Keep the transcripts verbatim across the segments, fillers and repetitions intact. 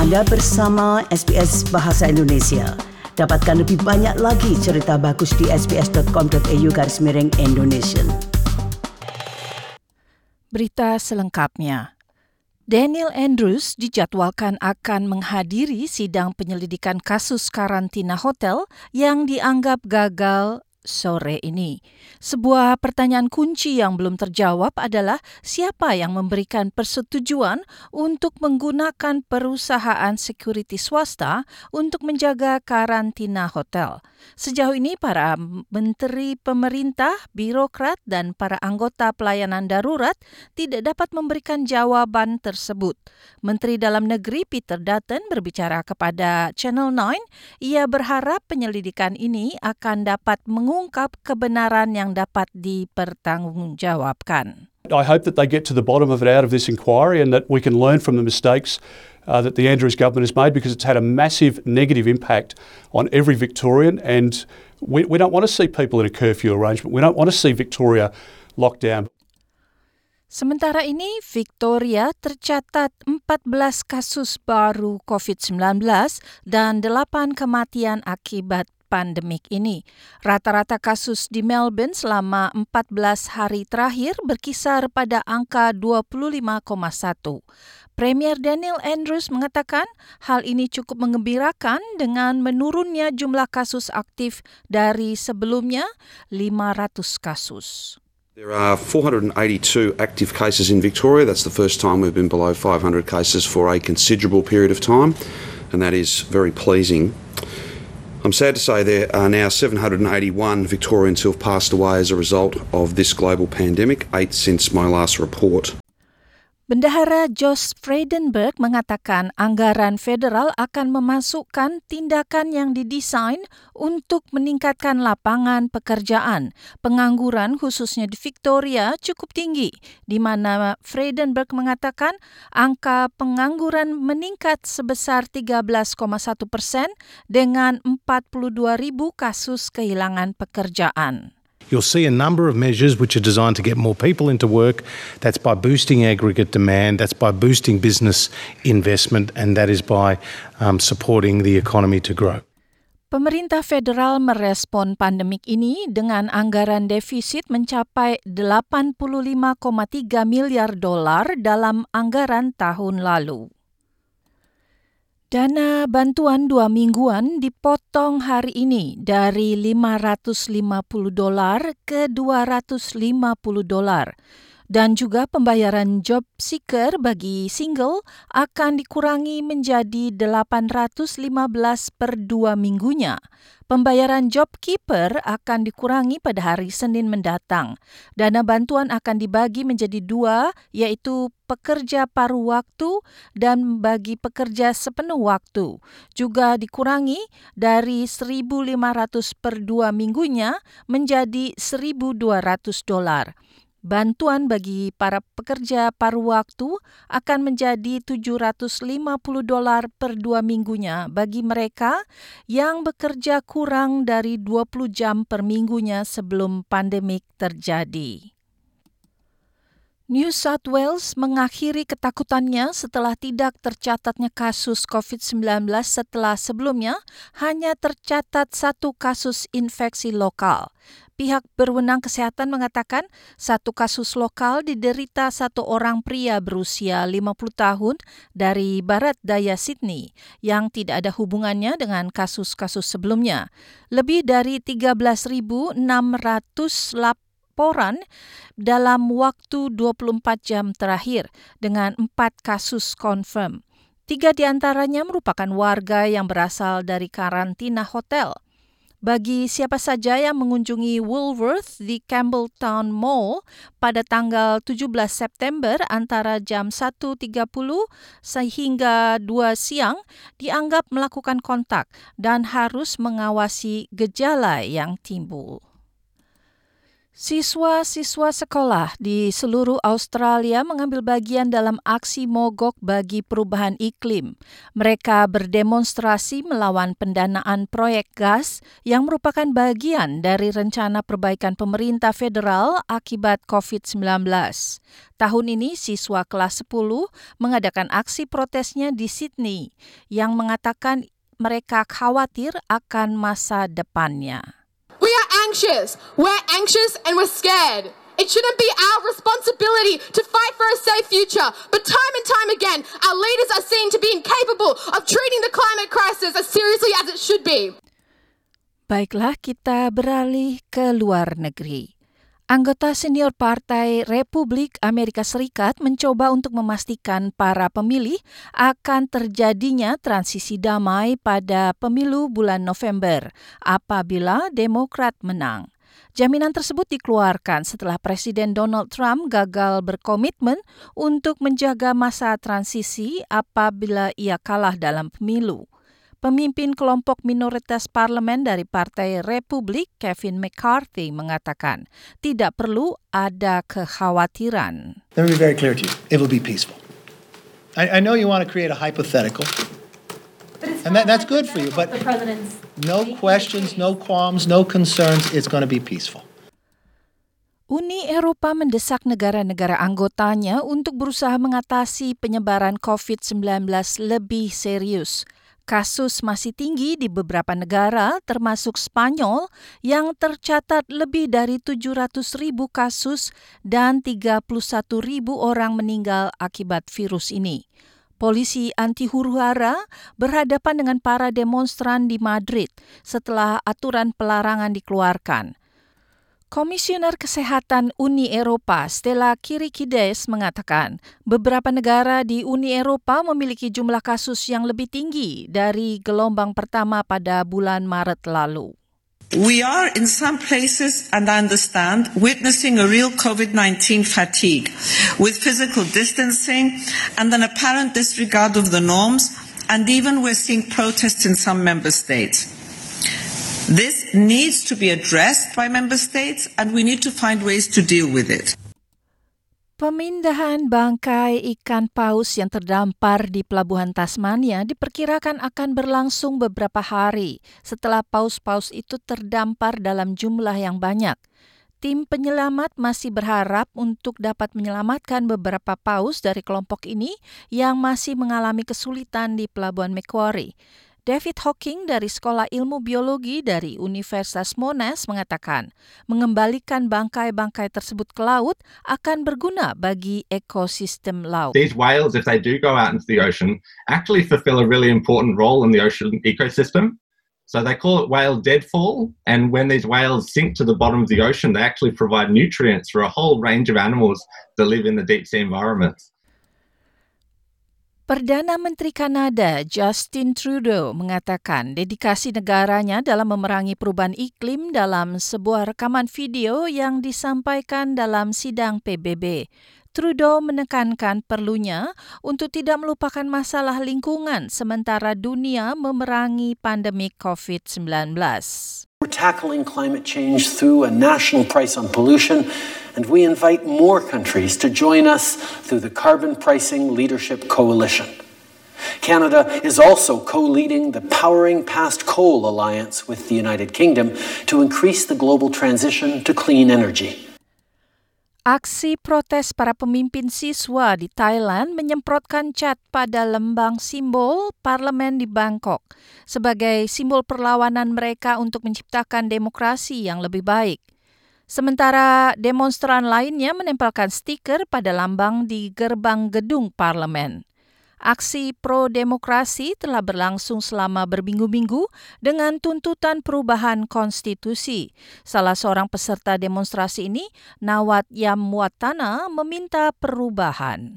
Anda bersama S B S Bahasa Indonesia. Dapatkan lebih banyak lagi cerita bagus di sbs.com.au garis miring Indonesia. Berita selengkapnya. Daniel Andrews dijadwalkan akan menghadiri sidang penyelidikan kasus karantina hotel yang dianggap gagal sore ini. Sebuah pertanyaan kunci yang belum terjawab adalah siapa yang memberikan persetujuan untuk menggunakan perusahaan security swasta untuk menjaga karantina hotel. Sejauh ini para menteri pemerintah, birokrat dan para anggota pelayanan darurat tidak dapat memberikan jawaban tersebut. Menteri Dalam Negeri Peter Dutton berbicara kepada Channel nine, ia berharap penyelidikan ini akan dapat mengungkap kebenaran yang dapat dipertanggungjawabkan. I hope that they get to the bottom of it out of this inquiry and that we can learn from the mistakes uh, that the Andrews government has made, because it's had a massive negative impact on every Victorian, and we, we don't want to see people in a curfew arrangement. We don't want to see Victoria locked down. Sementara ini, Victoria tercatat empat belas kasus baru covid sembilan belas dan delapan kematian akibat pandemik ini. Rata-rata kasus di Melbourne selama empat belas hari terakhir berkisar pada angka dua puluh lima koma satu. Premier Daniel Andrews mengatakan hal ini cukup menggembirakan dengan menurunnya jumlah kasus aktif dari sebelumnya lima ratus kasus. There are four hundred eighty-two active cases in Victoria. That's the first time we've been below five hundred cases for a considerable period of time, and that is very pleasing. I'm sad to say there are now seven hundred eighty-one Victorians who have passed away as a result of this global pandemic, eight since my last report. Bendahara Josh Frydenberg mengatakan anggaran federal akan memasukkan tindakan yang didesain untuk meningkatkan lapangan pekerjaan. Pengangguran khususnya di Victoria cukup tinggi, di mana Frydenberg mengatakan angka pengangguran meningkat sebesar tiga belas koma satu persen dengan empat puluh dua ribu kasus kehilangan pekerjaan. You'll see a number of measures which are designed to get more people into work. That's by boosting aggregate demand, that's by boosting business investment, and that is by um, supporting the economy to grow. Pemerintah federal merespon pandemik ini dengan anggaran defisit mencapai delapan puluh lima koma tiga miliar dolar dalam anggaran tahun lalu. Dana bantuan dua mingguan dipotong hari ini dari lima ratus lima puluh dolar ke dua ratus lima puluh dolar. Dan juga pembayaran job seeker bagi single akan dikurangi menjadi delapan ratus lima belas per dua minggunya. Pembayaran job keeper akan dikurangi pada hari Senin mendatang. Dana bantuan akan dibagi menjadi dua, yaitu pekerja paruh waktu dan bagi pekerja sepenuh waktu. Juga dikurangi dari seribu lima ratus per dua minggunya menjadi seribu dua ratus dolar. Bantuan bagi para pekerja paruh waktu akan menjadi tujuh ratus lima puluh dolar per dua minggunya bagi mereka yang bekerja kurang dari dua puluh jam per minggunya sebelum pandemik terjadi. New South Wales mengakhiri ketakutannya setelah tidak tercatatnya kasus covid sembilan belas setelah sebelumnya hanya tercatat satu kasus infeksi lokal. Pihak berwenang kesehatan mengatakan satu kasus lokal diderita satu orang pria berusia lima puluh tahun dari barat daya Sydney yang tidak ada hubungannya dengan kasus-kasus sebelumnya. Lebih dari tiga belas ribu enam ratus laporan dalam waktu dua puluh empat jam terakhir dengan empat kasus confirm. Tiga di antaranya merupakan warga yang berasal dari karantina hotel. Bagi siapa saja yang mengunjungi Woolworths di Campbelltown Mall pada tanggal tujuh belas September antara jam satu tiga puluh sehingga dua siang dianggap melakukan kontak dan harus mengawasi gejala yang timbul. Siswa-siswa sekolah di seluruh Australia mengambil bagian dalam aksi mogok bagi perubahan iklim. Mereka berdemonstrasi melawan pendanaan proyek gas yang merupakan bagian dari rencana perbaikan pemerintah federal akibat covid sembilan belas. Tahun ini, siswa kelas sepuluh mengadakan aksi protesnya di Sydney yang mengatakan mereka khawatir akan masa depannya. We are anxious. We're anxious and we're scared. It shouldn't be our responsibility to fight for a safe future. But time and time again, our leaders are seen to be incapable of treating the climate crisis as seriously as it should be. Baiklah, kita beralih ke luar negeri. Anggota senior Partai Republik Amerika Serikat mencoba untuk memastikan para pemilih akan terjadinya transisi damai pada pemilu bulan November apabila Demokrat menang. Jaminan tersebut dikeluarkan setelah Presiden Donald Trump gagal berkomitmen untuk menjaga masa transisi apabila ia kalah dalam pemilu. Pemimpin kelompok minoritas parlemen dari Partai Republik, Kevin McCarthy, mengatakan tidak perlu ada kekhawatiran. Let me be very clear to you. It will be peaceful. I, I know you want to create a hypothetical, and that, that's good for you, but no questions, no qualms, no concerns. It's going to be peaceful. Uni Eropa mendesak negara-negara anggotanya untuk berusaha mengatasi penyebaran covid sembilan belas lebih serius. Kasus masih tinggi di beberapa negara, termasuk Spanyol, yang tercatat lebih dari tujuh ratus ribu kasus dan tiga puluh satu ribu orang meninggal akibat virus ini. Polisi anti huru-hara berhadapan dengan para demonstran di Madrid setelah aturan pelarangan dikeluarkan. Komisioner Kesehatan Uni Eropa, Stella Kyriakides, mengatakan beberapa negara di Uni Eropa memiliki jumlah kasus yang lebih tinggi dari gelombang pertama pada bulan Maret lalu. We are in some places, and I understand, witnessing a real covid nineteen fatigue with physical distancing and an apparent disregard of the norms, and even we're seeing protests in some member states. This needs to be addressed by member states, and we need to find ways to deal with it. Pemindahan bangkai ikan paus yang terdampar di pelabuhan Tasmania diperkirakan akan berlangsung beberapa hari setelah paus-paus itu terdampar dalam jumlah yang banyak. Tim penyelamat masih berharap untuk dapat menyelamatkan beberapa paus dari kelompok ini yang masih mengalami kesulitan di pelabuhan Macquarie. David Hawking dari Sekolah Ilmu Biologi dari Universitas Monash mengatakan mengembalikan bangkai-bangkai tersebut ke laut akan berguna bagi ekosistem laut. These whales, if they do go out into the ocean, actually fulfill a really important role in the ocean ecosystem. So they call it whale deadfall, and when these whales sink to the bottom of the ocean, they actually provide nutrients for a whole range of animals that live in the deep sea environments. Perdana Menteri Kanada Justin Trudeau mengatakan dedikasi negaranya dalam memerangi perubahan iklim dalam sebuah rekaman video yang disampaikan dalam sidang P B B. Trudeau menekankan perlunya untuk tidak melupakan masalah lingkungan sementara dunia memerangi pandemi covid sembilan belas. We're tackling climate change through a national price on pollution, and we invite more countries to join us through the Carbon Pricing Leadership Coalition. Canada is also co-leading the Powering Past Coal Alliance with the United Kingdom to increase the global transition to clean energy. Aksi protes para pemimpin siswa di Thailand menyemprotkan cat pada lembang simbol parlemen di Bangkok sebagai simbol perlawanan mereka untuk menciptakan demokrasi yang lebih baik. Sementara demonstran lainnya menempelkan stiker pada lambang di gerbang gedung parlemen. Aksi pro-demokrasi telah berlangsung selama berminggu-minggu dengan tuntutan perubahan konstitusi. Salah seorang peserta demonstrasi ini, Nawat Yamwatana, meminta perubahan.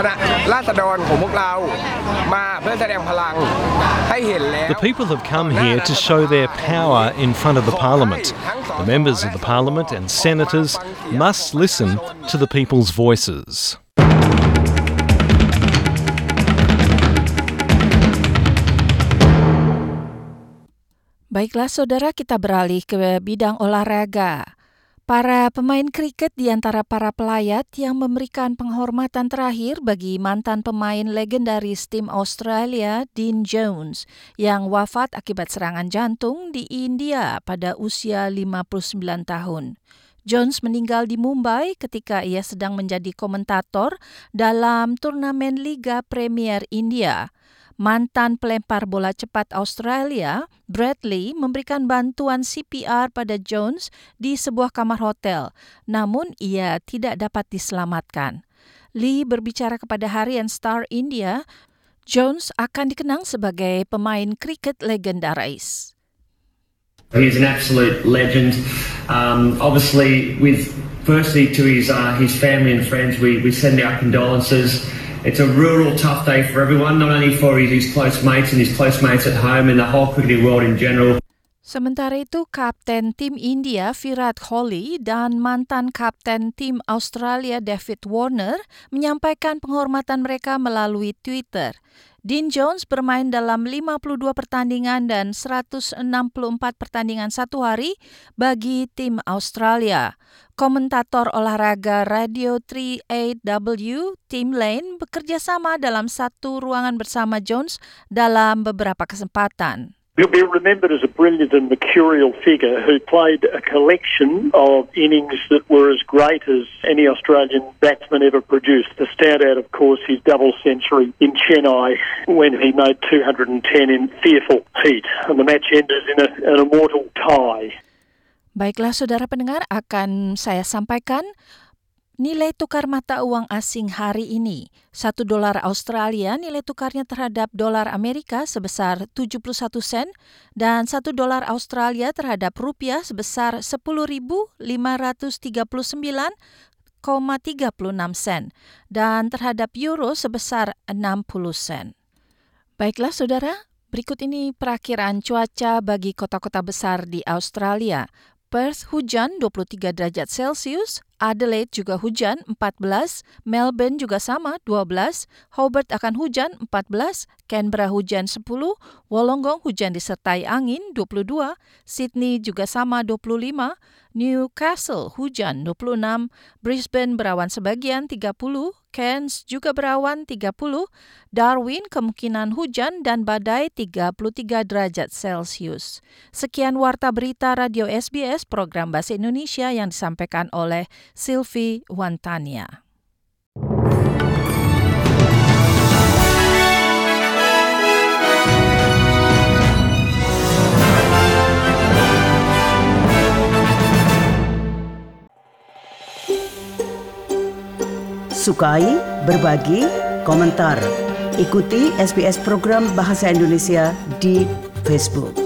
The people have come here to show their power in front of the parliament. The members of the parliament and senators must listen to the people's voices. Baiklah saudara, kita beralih ke bidang olahraga. Para pemain kriket di antara para pelayat yang memberikan penghormatan terakhir bagi mantan pemain legendaris tim Australia Dean Jones yang wafat akibat serangan jantung di India pada usia lima puluh sembilan tahun. Jones meninggal di Mumbai ketika ia sedang menjadi komentator dalam turnamen Liga Premier India. Mantan pelempar bola cepat Australia, Bradley, memberikan bantuan C P R pada Jones di sebuah kamar hotel, namun ia tidak dapat diselamatkan. Lee berbicara kepada harian Star India, Jones akan dikenang sebagai pemain kriket legendaris. He's an absolute legend. Um, obviously, with firstly to his uh, his family and friends, we, we send our condolences. It's a rural, tough day for everyone, not only for his, his close mates and his close mates at home and the whole cricketing world in general. Sementara itu, Kapten Tim India Virat Kohli dan mantan Kapten Tim Australia David Warner menyampaikan penghormatan mereka melalui Twitter. Dean Jones bermain dalam lima puluh dua pertandingan dan seratus enam puluh empat pertandingan satu hari bagi tim Australia. Komentator olahraga Radio tiga delapan W, Tim Lane, bekerja sama dalam satu ruangan bersama Jones dalam beberapa kesempatan. He'll be remembered as a brilliant and mercurial figure who played a collection of innings that were as great as any Australian batsman ever produced. The standout, of course, his double century in Chennai when he made two hundred ten in fearful heat, and the match ended in a, an immortal tie. Baiklah saudara pendengar, akan saya sampaikan nilai tukar mata uang asing hari ini. Satu dolar Australia nilai tukarnya terhadap dolar Amerika sebesar tujuh puluh satu sen dan satu dolar Australia terhadap rupiah sebesar sepuluh ribu lima ratus tiga puluh sembilan koma tiga enam sen dan terhadap euro sebesar enam puluh sen. Baiklah saudara, berikut ini perakiraan cuaca bagi kota-kota besar di Australia. Perth hujan dua puluh tiga derajat Celcius, Adelaide juga hujan empat belas, Melbourne juga sama dua belas, Hobart akan hujan empat belas, Canberra hujan sepuluh, Wollongong hujan disertai angin dua puluh dua, Sydney juga sama dua puluh lima, Newcastle hujan dua puluh enam, Brisbane berawan sebagian tiga puluh, Cairns juga berawan tiga puluh, Darwin kemungkinan hujan dan badai tiga puluh tiga derajat Celcius. Sekian Warta Berita Radio S B S program Bahasa Indonesia yang disampaikan oleh Sylvie Wantania. Sukai, berbagi, komentar. Ikuti S B S program Bahasa Indonesia di Facebook.